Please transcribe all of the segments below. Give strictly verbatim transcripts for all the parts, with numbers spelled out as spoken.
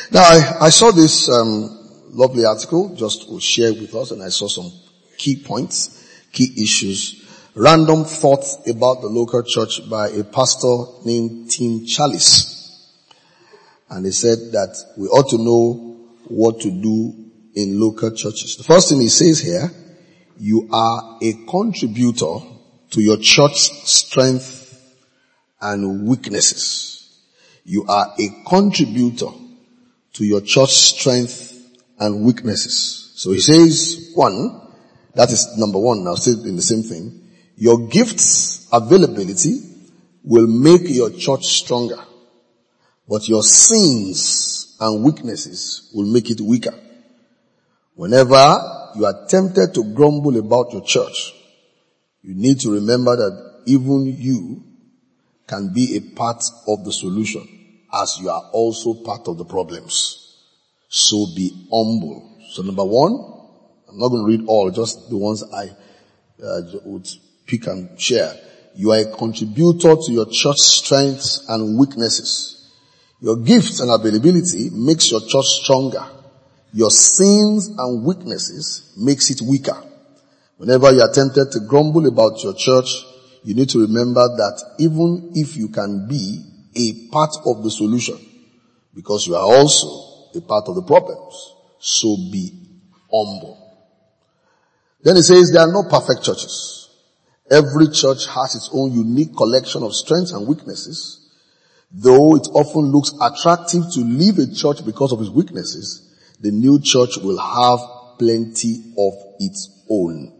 Now, I, I saw this um, lovely article just to share with us, and I saw some key points, key issues, random thoughts about the local church by a pastor named Tim Challies. And he said that we ought to know what to do in local churches. The first thing he says here, you are a contributor to your church's strength and weaknesses. You are a contributor to your church strength and weaknesses. So he says, one, that is number one, now still in the same thing. Your gifts availability will make your church stronger, but your sins and weaknesses will make it weaker. Whenever you are tempted to grumble about your church, you need to remember that even you can be a part of the solution, as you are also part of the problems. So be humble. So number one, I'm not going to read all, just the ones I uh, would pick and share. You are a contributor to your church strengths and weaknesses. Your gifts and availability makes your church stronger. Your sins and weaknesses makes it weaker. Whenever you are tempted to grumble about your church, you need to remember that even if you can be a part of the solution, because you are also a part of the problems, so be humble. Then it says there are no perfect churches. Every church has its own unique collection of strengths and weaknesses. Though it often looks attractive to leave a church because of its weaknesses, the new church will have plenty of its own.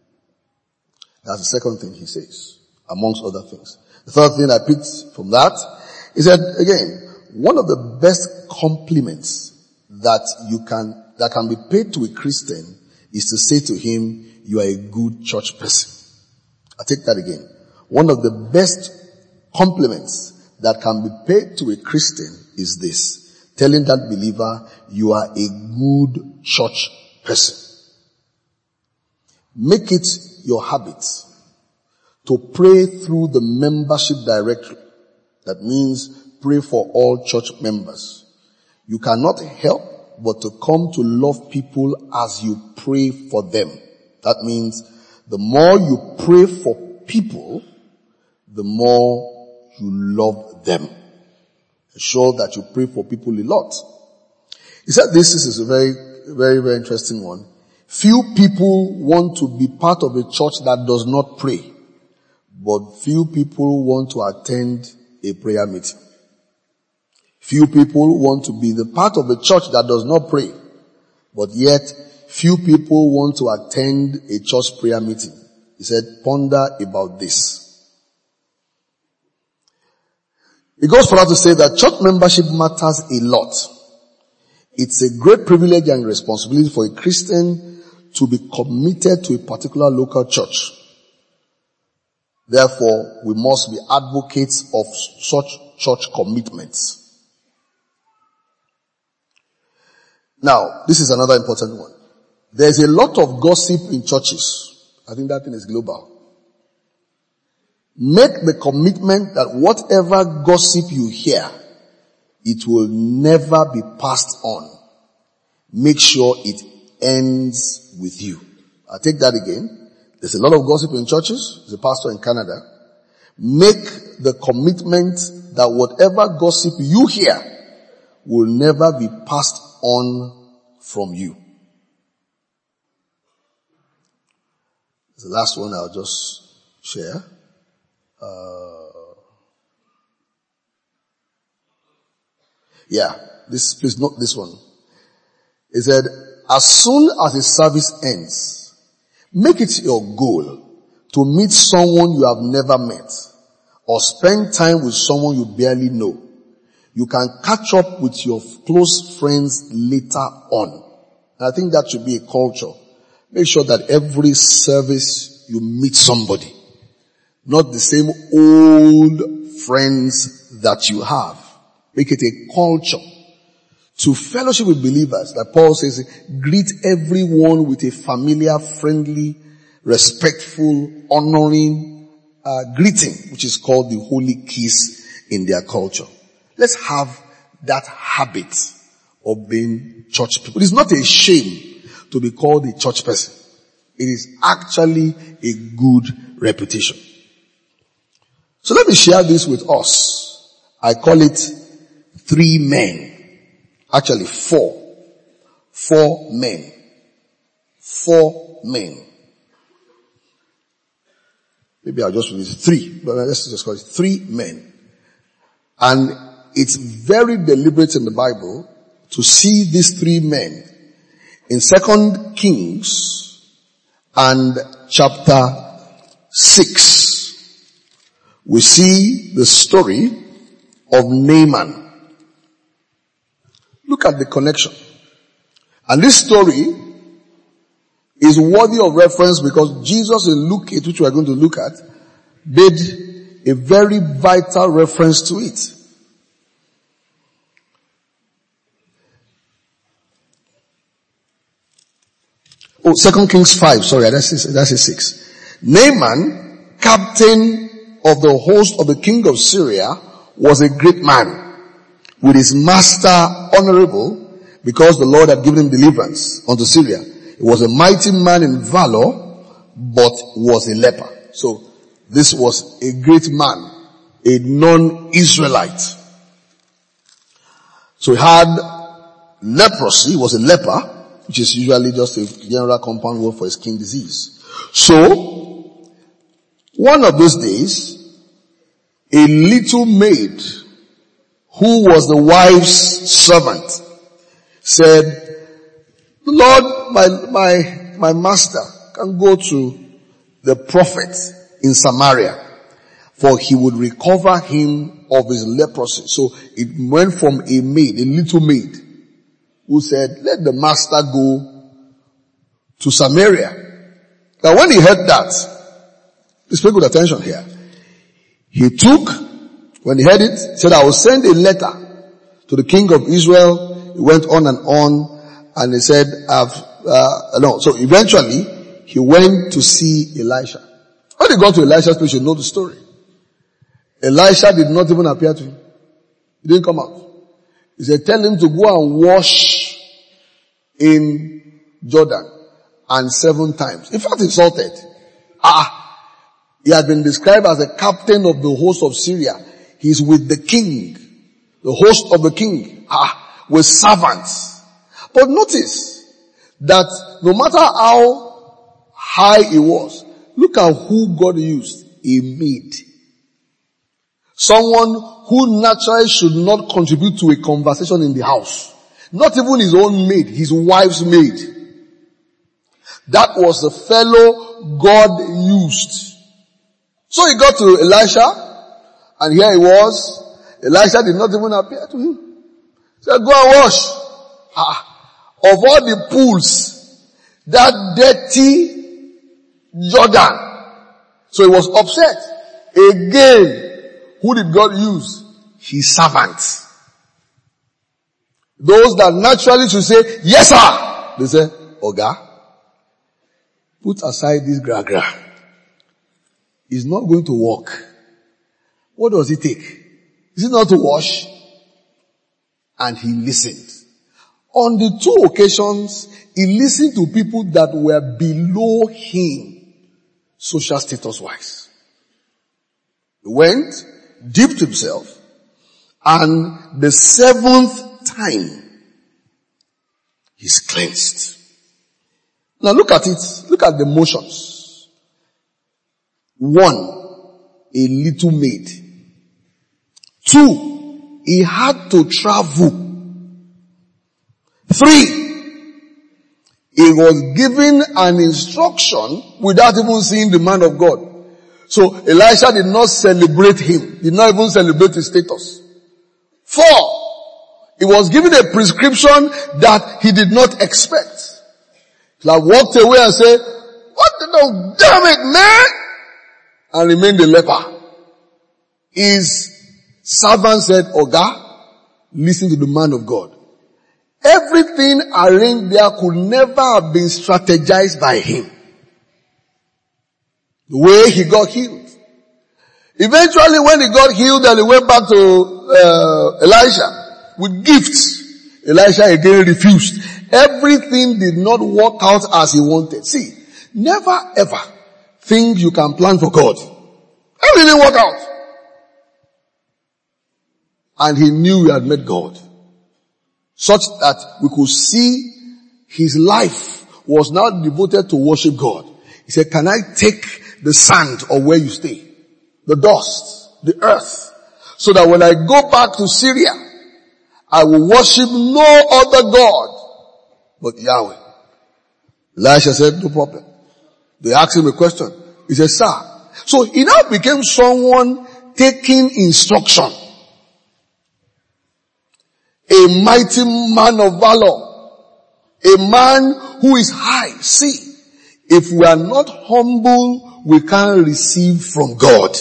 That's the second thing he says, amongst other things. The third thing I picked from that is that, again, one of the best compliments that you can, that can be paid to a Christian is to say to him, you are a good church person. I take that again. One of the best compliments that can be paid to a Christian is this, telling that believer, you are a good church person. Make it your habit to pray through the membership directory. That means pray for all church members. You cannot help but to come to love people as you pray for them. That means the more you pray for people, the more you love them. Ensure that you pray for people a lot. He said this, this is a very, very, very interesting one. Few people want to be part of a church that does not pray, but few people want to attend a prayer meeting. Few people want to be the part of a church that does not pray, but yet few people want to attend a church prayer meeting. He said, ponder about this. It goes further to say that church membership matters a lot. It's a great privilege and responsibility for a Christian to be committed to a particular local church. Therefore, we must be advocates of such church commitments. Now, this is another important one. There's a lot of gossip in churches. I think that thing is global. Make the commitment that whatever gossip you hear, it will never be passed on. Make sure it ends with you. I'll take that again. There's a lot of gossip in churches. There's a pastor in Canada. Make the commitment that whatever gossip you hear will never be passed on from you. The last one I'll just share. Uh, yeah, this, please note this one. It said, as soon as the service ends, make it your goal to meet someone you have never met or spend time with someone you barely know. You can catch up with your close friends later on. And I think that should be a culture. Make sure that every service you meet somebody. Not the same old friends that you have. Make it a culture. To fellowship with believers, like Paul says, greet everyone with a familiar, friendly, respectful, honoring uh, greeting, which is called the holy kiss in their culture. Let's have that habit of being church people. It's not a shame to be called a church person. It is actually a good reputation. So let me share this with us. I call it three men. Actually four. Four men. Four men. Maybe I'll just use three, but let's just call it three men. And it's very deliberate in the Bible to see these three men in Second Kings and chapter six. We see the story of Naaman. Look at the connection. And this story is worthy of reference because Jesus in Luke eight, which we are going to look at, made a very vital reference to it. Oh, Second Kings five, sorry, that's a, that's a six. Naaman, captain of the host of the king of Syria, was a great man, with his master honorable, because the Lord had given him deliverance unto Syria. He was a mighty man in valor, but was a leper. So, this was a great man, a non-Israelite. So he had leprosy, he was a leper, which is usually just a general compound word for a skin disease. So, one of those days, a little maid, who was the wife's servant, said, Lord, my, my, my master can go to the prophet in Samaria, for he would recover him of his leprosy. So it went from a maid, a little maid, who said, let the master go to Samaria. Now when he heard that, please pay good attention here. He took, when he heard it, he said, I will send a letter to the king of Israel. He went on and on, and he said, I've, uh, no. So eventually, he went to see Elisha. When he got to Elisha's place, you know the story. Elisha did not even appear to him. He didn't come out. He said, tell him to go and wash in Jordan, and seven times. In fact, insulted. Ah, he had been described as the captain of the host of Syria. He's with the king, the host of the king, ah, with servants. But notice that no matter how high he was, look at who God used. A maid. Someone who naturally should not contribute to a conversation in the house. Not even his own maid, his wife's maid. That was the fellow God used. So he got to Elisha, and here he was. Elisha did not even appear to him. He said, go and wash. Ah, of all the pools, that dirty Jordan. So he was upset. Again, who did God use? His servants. Those that naturally should say, yes sir. They say, Oga, put aside this gra gra. It's not going to work. What does it take? Is it not to wash? And he listened. On the two occasions, he listened to people that were below him, social status wise. He went, dipped himself, and the seventh time, he's cleansed. Now look at it. Look at the motions. One, a little maid. Two, he had to travel. Three, he was given an instruction without even seeing the man of God. So Elisha did not celebrate him, did not even celebrate his status. Four, he was given a prescription that he did not expect. He like walked away and said, what the no, damn it, man! And remained a leper. His servant said, Oga, listen to the man of God. Everything arranged there could never have been strategized by him. The way he got healed. Eventually when he got healed and he went back to uh, Elisha with gifts. Elisha again refused. Everything did not work out as he wanted. See, never ever think you can plan for God. Everything didn't work out. And he knew he had met God. Such that we could see his life was now devoted to worship God. He said, can I take the sand of where you stay? The dust, the earth, so that when I go back to Syria, I will worship no other God but Yahweh. Elisha said, no problem. They asked him a question. He said, sir. So he now became someone taking instruction. A mighty man of valor. A man who is high. See, if we are not humble, we can't receive from God.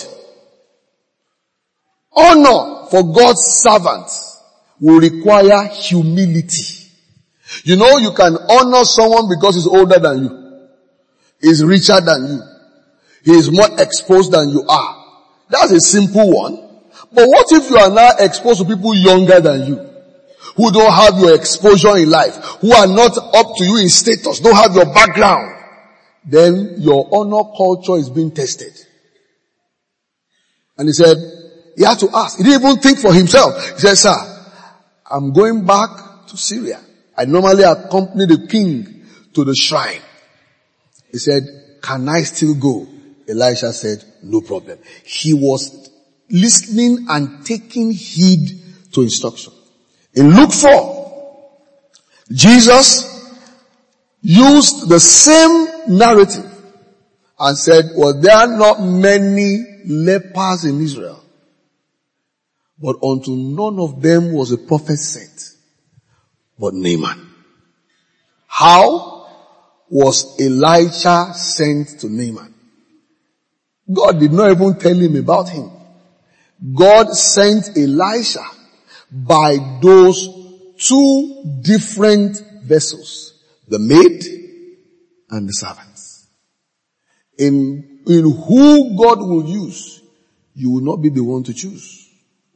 Honor for God's servants will require humility. You know, you can honor someone because he's older than you. He's richer than you. He is more exposed than you are. That's a simple one. But what if you are now exposed to people younger than you? Who don't have your exposure in life, who are not up to you in status, don't have your background, then your honor culture is being tested. And he said, he had to ask. He didn't even think for himself. He said, sir, I'm going back to Syria. I normally accompany the king to the shrine. He said, can I still go? Elisha said, no problem. He was listening and taking heed to instruction. In Luke four, Jesus used the same narrative and said, well, there are not many lepers in Israel, but unto none of them was a prophet sent, but Naaman. How was Elisha sent to Naaman? God did not even tell him about him. God sent Elisha by those two different vessels, the maid and the servants. In, in who God will use, you will not be the one to choose.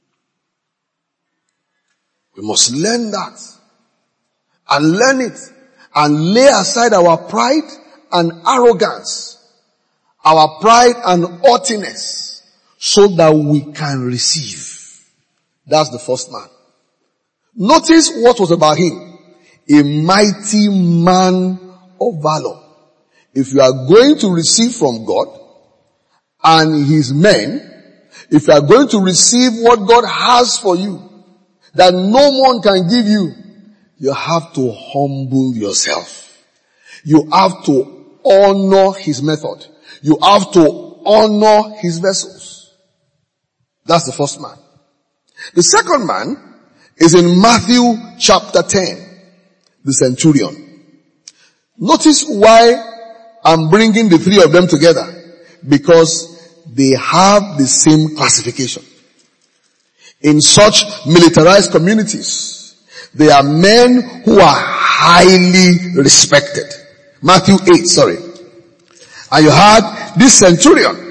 We must learn that and learn it and lay aside our pride and arrogance, our pride and haughtiness, so that we can receive. That's the first man. Notice what was about him. A mighty man of valor. If you are going to receive from God and his men, if you are going to receive what God has for you, that no one can give you, you have to humble yourself. You have to honor his method. You have to honor his vessels. That's the first man. The second man is in Matthew chapter ten, the centurion. Notice why I'm bringing the three of them together. Because they have the same classification. In such militarized communities, they are men who are highly respected. Matthew eight, sorry. And you had this centurion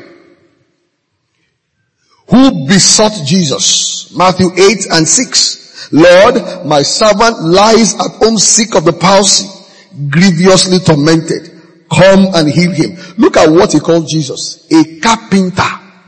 who besought Jesus. Matthew eight and six. Lord, my servant lies at home sick of the palsy, grievously tormented. Come and heal him. Look at what he called Jesus. A carpenter.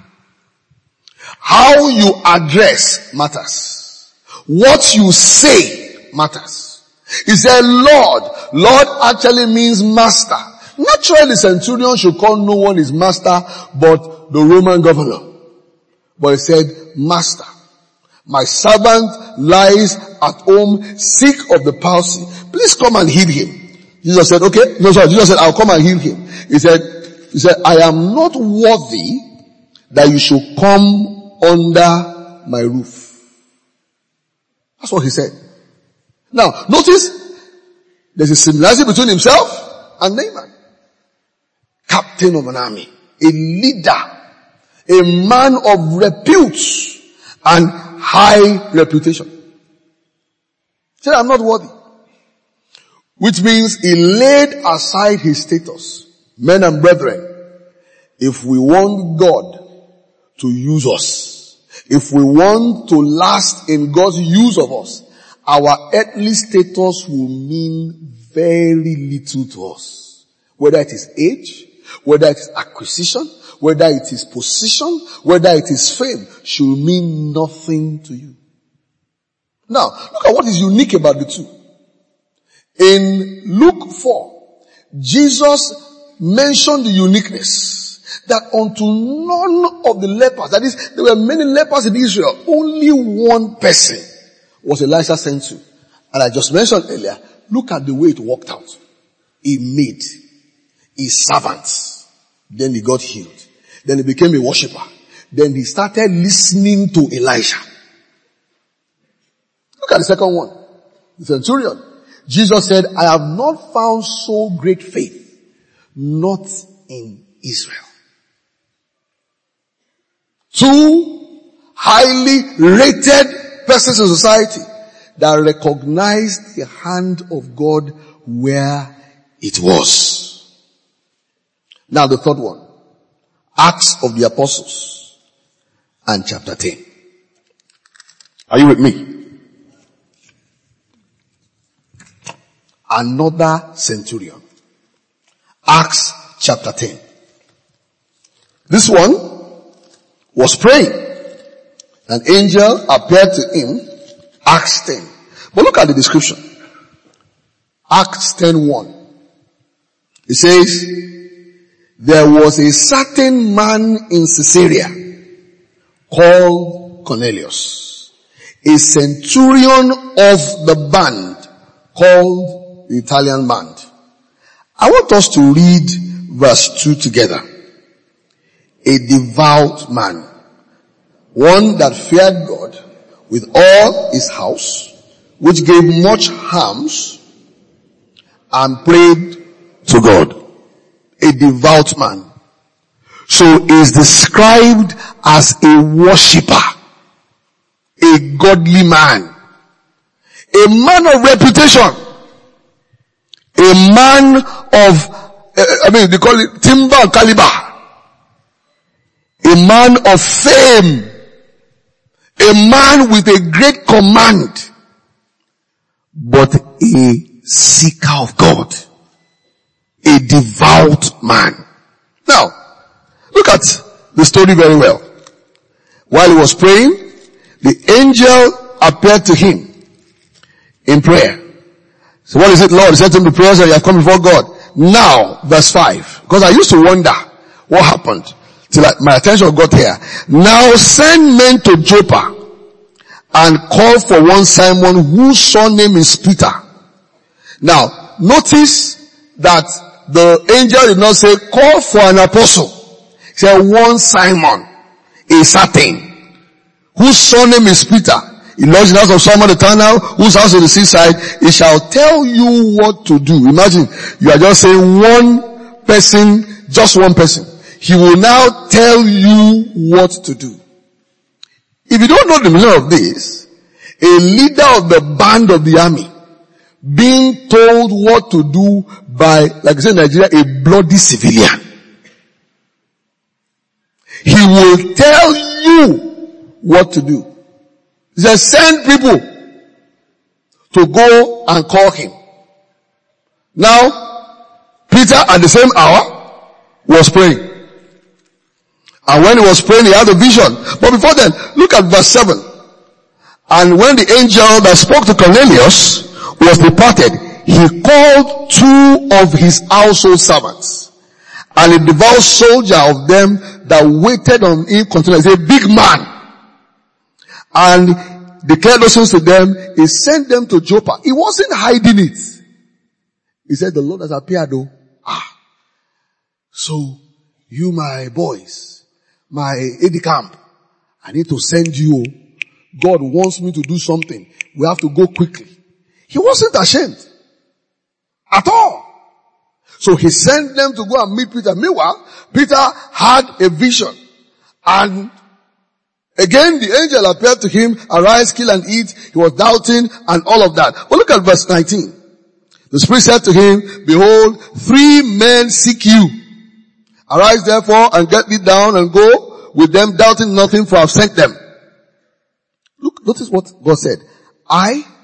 How you address matters. What you say matters. He said, Lord. Lord actually means master. Naturally, centurion should call no one his master but the Roman governor. But he said, Master, my servant lies at home sick of the palsy. Please come and heal him. Jesus said, okay. No, sorry. Jesus said, I'll come and heal him. He said, he said, I am not worthy that you should come under my roof. That's what he said. Now, notice there's a similarity between himself and Naaman. Captain of an army, a leader, a man of repute and high reputation. He said, I'm not worthy. Which means he laid aside his status. Men and brethren, if we want God to use us, if we want to last in God's use of us, our earthly status will mean very little to us. Whether it is age, whether it is acquisition, whether it is position, whether it is fame, should mean nothing to you. Now, look at what is unique about the two. In Luke four, Jesus mentioned the uniqueness that unto none of the lepers, that is, there were many lepers in Israel, only one person was Elisha sent to. And I just mentioned earlier, look at the way it worked out. He made his servants. Then he got healed. Then he became a worshipper. Then he started listening to Elisha. Look at the second one. The centurion. Jesus said, I have not found so great faith, not in Israel. Two highly rated persons in society that recognized the hand of God where it was. Now the third one. Acts of the Apostles and chapter ten. Are you with me? Another centurion. Acts chapter ten. This one was praying. An angel appeared to him. Acts ten. But look at the description. Acts ten one. It says, there was a certain man in Caesarea called Cornelius, a centurion of the band called the Italian band. I want us to read verse two together. A devout man, one that feared God with all his house, which gave much alms and prayed to God. A devout man. So is described as a worshipper, a godly man, a man of reputation, a man of, uh, I mean, they call it timber and caliber, a man of fame, a man with a great command, but a seeker of God. A devout man. Now, look at the story very well. While he was praying, the angel appeared to him in prayer. So what is it, Lord? He said to him, the prayers that you have come before God. Now, verse five. Because I used to wonder what happened till I, my attention got here. Now send men to Joppa and call for one Simon whose surname is Peter. Now, notice that the angel did not say, call for an apostle. He said, one Simon, a certain, whose surname is Peter. He lodged in the house of Simon the Tanner, whose house is the seaside. He shall tell you what to do. Imagine, you are just saying one person, just one person. He will now tell you what to do. If you don't know the meaning of this, a leader of the band of the army, being told what to do by, like I say in Nigeria, a bloody civilian. He will tell you what to do. He says, send people to go and call him. Now, Peter at the same hour was praying. And when he was praying, he had a vision. But before then, look at verse seven. And when the angel that spoke to Cornelius was departed, he called two of his household servants and a devout soldier of them that waited on him continually. He's a big man. And declared those things to them. He sent them to Joppa. He wasn't hiding it. He said, the Lord has appeared though. Ah. So, you my boys, my aide camp, I need to send you. God wants me to do something. We have to go quickly. He wasn't ashamed. At all. So he sent them to go and meet Peter. Meanwhile, Peter had a vision. And again, the angel appeared to him, arise, kill and eat. He was doubting and all of that. But look at verse nineteen. The Spirit said to him, behold, three men seek you. Arise therefore and get thee down and go with them, doubting nothing, for I have sent them. Look, notice what God said. I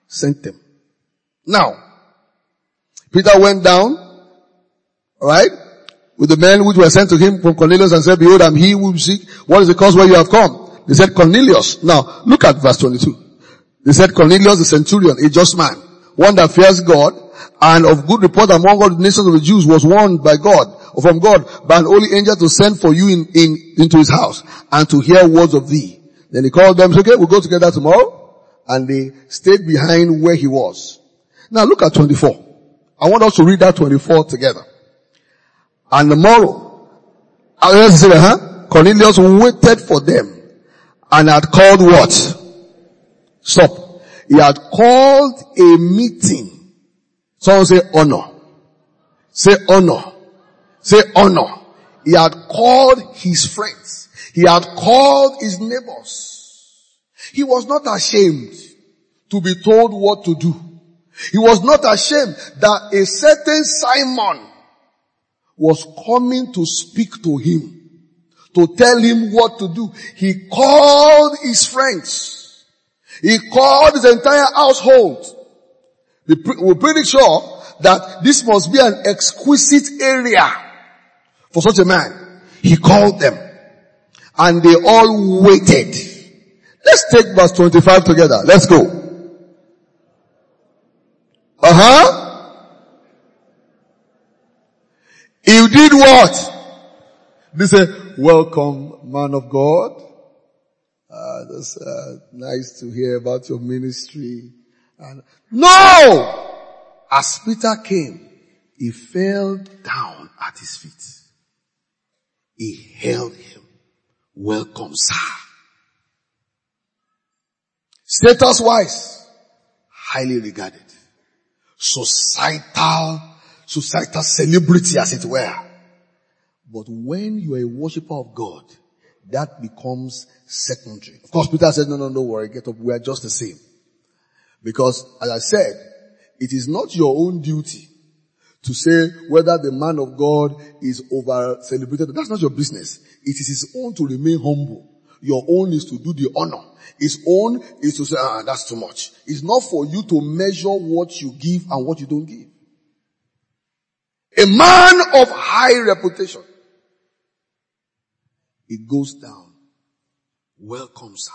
sent them. Now, Peter went down, alright, with the men which were sent to him from Cornelius and said, behold, I'm he who seek. What is the cause where you have come? They said, Cornelius. Now, look at verse twenty-two. They said, Cornelius the centurion, a just man, one that fears God, and of good report among all the nations of the Jews, was warned by God, or from God, by an holy angel to send for you in, in, into his house, and to hear words of thee. Then he called them, said, okay, we'll go together tomorrow. And they stayed behind where he was. Now look at twenty-four. I want us to read that twenty-four together. And tomorrow, huh? Cornelius waited for them and had called what? Stop. He had called a meeting. Someone say honor. Say honor. Say honor. He had called his friends. He had called his neighbors. He was not ashamed to be told what to do. He was not ashamed that a certain Simon was coming to speak to him, to tell him what to do. He called his friends. He called his entire household. We're pretty sure that this must be an exquisite area for such a man. He called them and they all waited. Let's take verse twenty-five together. Let's go. Uh-huh. He did what? They said, welcome, man of God. Uh, that's uh, nice to hear about your ministry. And no! As Peter came, he fell down at his feet. He hailed him. Welcome, sir. Status-wise, highly regarded. Societal, societal celebrity as it were. But when you are a worshiper of God, that becomes secondary. Of course, Peter said, no, no, don't worry, get up, we are just the same. Because, as I said, it is not your own duty to say whether the man of God is over celebrated. That's not your business. It is his own to remain humble. Your own is to do the honor. His own is to say, ah, that's too much. It's not for you to measure what you give and what you don't give. A man of high reputation. It goes down. Welcome, sir.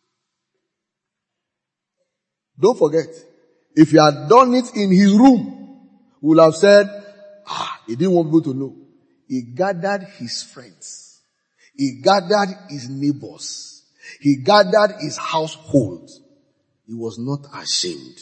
Don't forget, if he had done it in his room, he would have said, ah, he didn't want people to know. He gathered his friends. He gathered his neighbors. He gathered his household. He was not ashamed.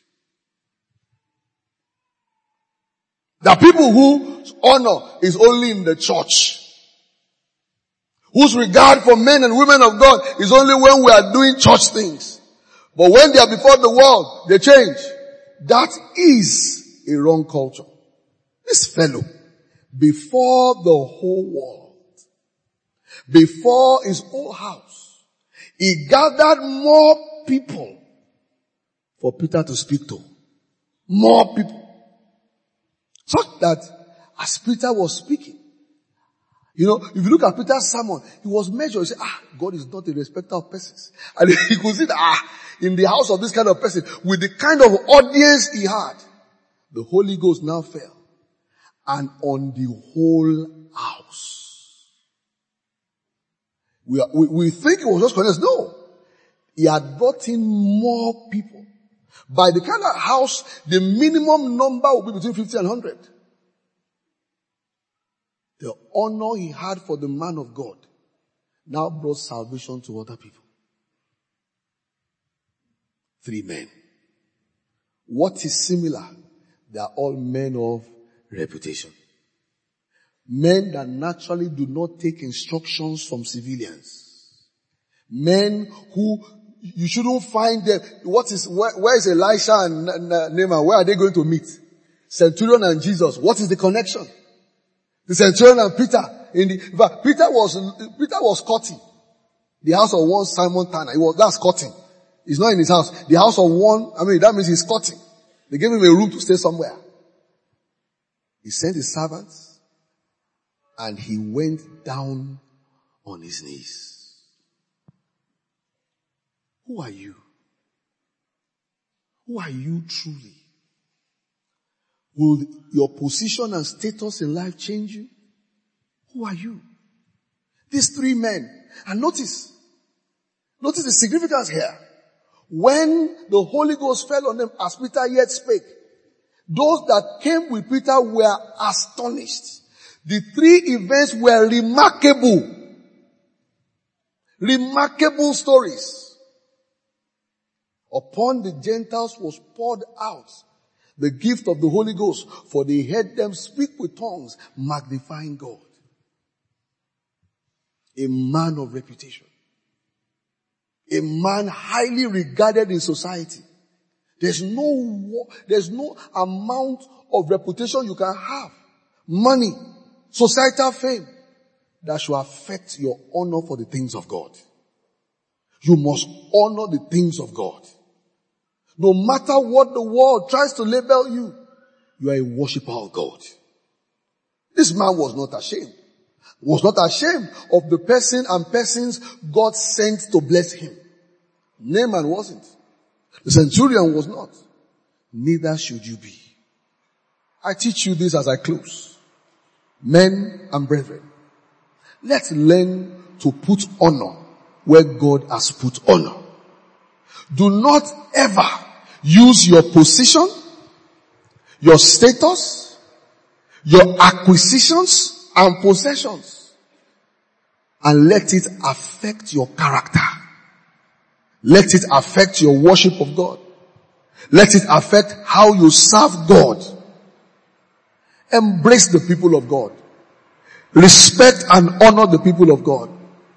There are people whose honor is only in the church. Whose regard for men and women of God is only when we are doing church things. But when they are before the world, they change. That is a wrong culture. This fellow, before the whole world, before his whole house, he gathered more people for Peter to speak to. More people. So that as Peter was speaking, you know, if you look at Peter's sermon, he was measured. He said, ah, God is not a respecter of persons. And he could see that, ah, in the house of this kind of person, with the kind of audience he had, the Holy Ghost now fell. And on the whole house. We, are, we, we think it was just Cornelius. No. He had brought in more people. By the kind of house, the minimum number will be between fifty and one hundred. The honor he had for the man of God now brought salvation to other people. Three men. What is similar? They are all men of reputation. Men that naturally do not take instructions from civilians. Men who you shouldn't find them. What is, where, where is Elisha and Naaman? Where are they going to meet? Centurion and Jesus. What is the connection? The centurion and Peter. In the, in fact, Peter was, Peter was courting the house of one Simon Tanner. He was, that's courting. He's not in his house. The house of one, I mean, that means he's courting. They gave him a room to stay somewhere. He sent his servants and he went down on his knees. Who are you? Who are you truly? Will your position and status in life change you? Who are you? These three men, and notice, notice the significance here. When the Holy Ghost fell on them as Peter yet spake, those that came with Peter were astonished. The three events were remarkable. Remarkable stories. Upon the Gentiles was poured out the gift of the Holy Ghost, for they heard them speak with tongues, magnifying God. A man of reputation. A man highly regarded in society. There's no, there's no amount of reputation you can have, money, societal fame, that should affect your honor for the things of God. You must honor the things of God. No matter what the world tries to label you, you are a worshiper of God. This man was not ashamed. Was not ashamed of the person and persons God sent to bless him. Naaman wasn't. The centurion was not. Neither should you be. I teach you this as I close. Men and brethren, let's learn to put honor where God has put honor. Do not ever use your position, your status, your acquisitions and possessions, and let it affect your character. Let it affect your worship of God. Let it affect how you serve God. Embrace the people of God. Respect and honor the people of God.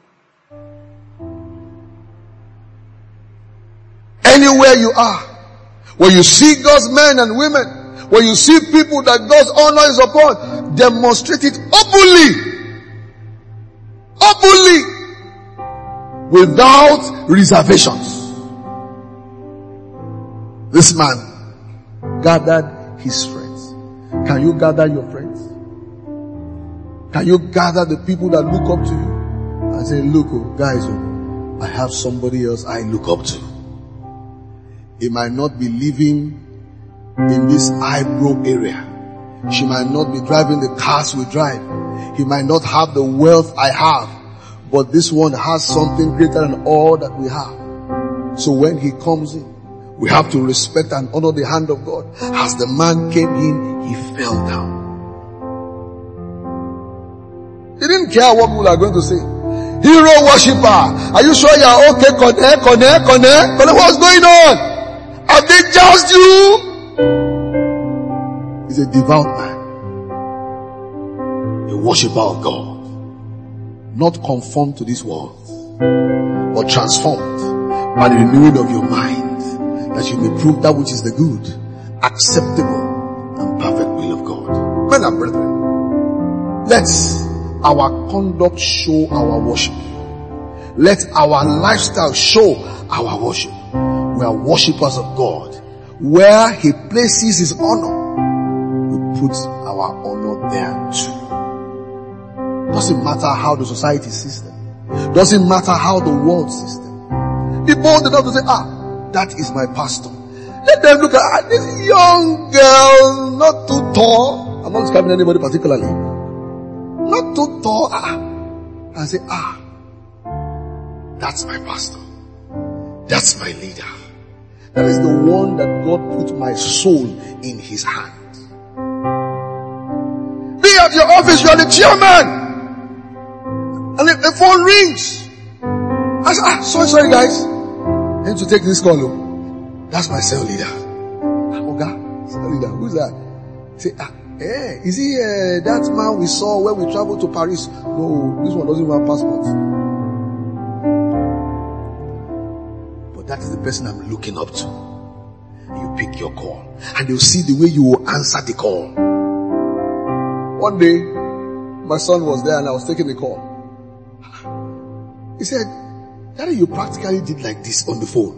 Anywhere you are, when you see God's men and women, when you see people that God's honor is upon, demonstrate it openly. Openly. Without reservations. This man gathered his friends. Can you gather your friends? Can you gather the people that look up to you and say, look, oh, guys, oh, I have somebody else I look up to. He might not be living in this eyebrow area. She might not be driving the cars we drive. He might not have the wealth I have. But this one has something greater than all that we have. So when he comes in, we have to respect and honor the hand of God. As the man came in, he fell down. He didn't care what people are going to say. Hero worshiper. Are you sure you are okay? Connect, connect, connect. But what's going on? Have they jousted you? He's a devout man. A worshiper of God. Not conformed to this world, but transformed by the renewing of your mind, that you may prove that which is the good, acceptable, and perfect will of God. Men and brethren, let our conduct show our worship. Let our lifestyle show our worship. We are worshippers of God. Where He places His honor, we put our honor there too. Doesn't matter how the society sees them. Doesn't matter how the world sees them. Be bold enough to say, ah, that is my pastor. Let them look at ah, this young girl, not too tall. I'm not describing anybody particularly. Not too tall. Ah, and say, ah, that's my pastor. That's my leader. That is the one that God put my soul in His hand. Be at your office, you are the chairman. And the, the phone rings. I said, ah, sorry, sorry guys. I need to take this call. Oh. That's my cell leader. Ah, Oga, cell leader, who's that? Say, ah, eh, is he uh, that man we saw when we traveled to Paris? No, this one doesn't even have passport. But that is the person I'm looking up to. And you pick your call. And they'll see the way you will answer the call. One day, my son was there and I was taking the call. He said, Daddy, you practically did like this on the phone.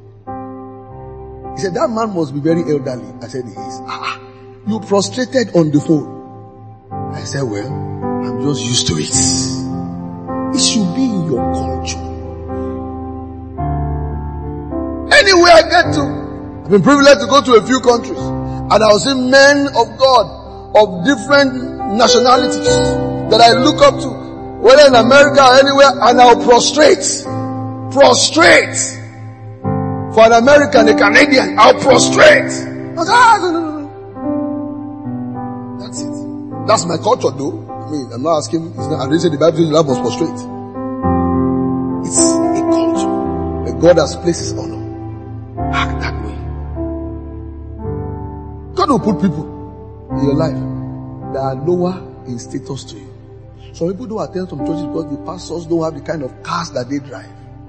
He said, that man must be very elderly. I said, he is. Ah, you prostrated on the phone. I said, well, I'm just used to it. It should be in your culture. Anywhere I get to, I've been privileged to go to a few countries, and I'll see men of God of different nationalities that I look up to, whether in America or anywhere, and I'll prostrate. Prostrate. For an American, a Canadian, I'll prostrate. I'll say, ah, no, no, no. That's it. That's my culture though. I mean, I'm not asking, it's not, I didn't say the Bible says love must prostrate. It's a culture where God has placed his honor. Act that way. God will put people in your life that are lower in status to you. Some people don't attend some churches because the pastors don't have the kind of cars that they drive.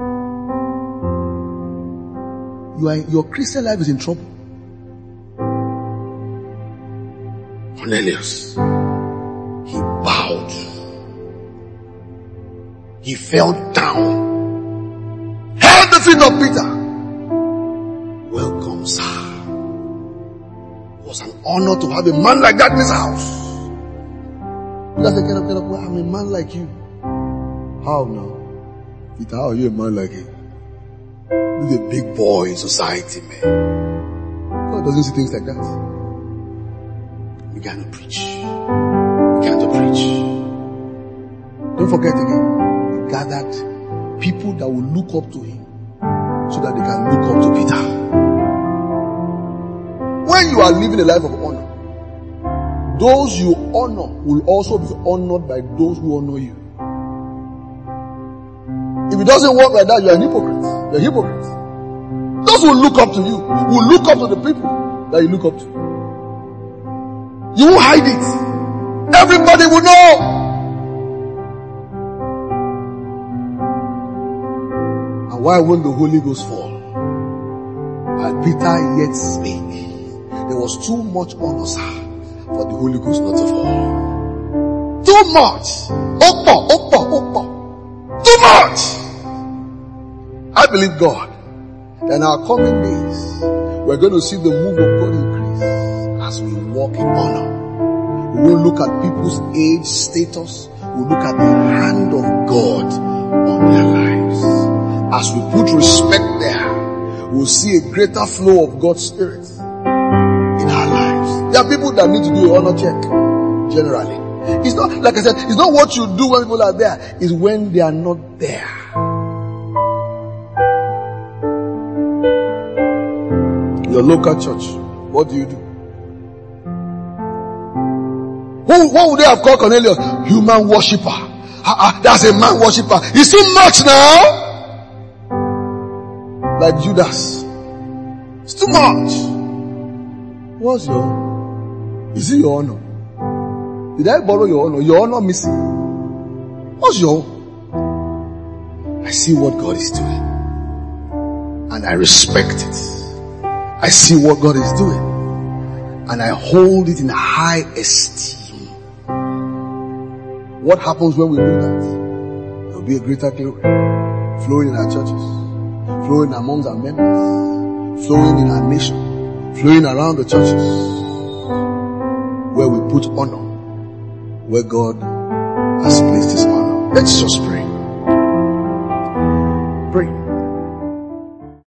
You are, your Christian life is in trouble. Cornelius, he bowed. He fell down. Held the feet of Peter. Welcome, sir. It was an honor to have a man like that in his house. Peter said, get up, get up. Well, I'm a man like you. How now? Peter, how are you a man like him? You're the big boy in society, man. God doesn't see things like that. Began to preach. Began to preach. Don't forget again, he gathered people that will look up to him so that they can look up to Peter. When you are living a life of honor, those you honor will also be honored by those who honor you. If it doesn't work like that, you are a hypocrite. You are a hypocrite. Those who look up to you will look up to the people that you look up to. You won't hide it. Everybody will know. And why won't the Holy Ghost fall? And Peter yet spake. There was too much honor, sir, for the Holy Ghost not to fall. Too much. Opa, opa, opa. Too much. I believe God that in our coming days, we're going to see the move of God increase as we walk in honor. We won't look at people's age, status. We'll look at the hand of God on their lives. As we put respect there, we'll see a greater flow of God's Spirit in our lives. There are people that need to do an honor check, generally. It's not, like I said, it's not what you do when people are there, it's when they are not there. Your local church, what do you do? Who, what would they have called Cornelius? Human worshipper. Uh, uh, that's a man worshipper. It's too much now. Like Judas. It's too much. What's your, is it your honor? Did I borrow your honor? Your honor missing. What's your, I see what God is doing. And I respect it. I see what God is doing. And I hold it in high esteem. What happens when we do that? There will be a greater glory flowing in our churches, flowing amongst our members, flowing in our nation, flowing around the churches, where we put honor, where God has placed his honor. Let's just pray.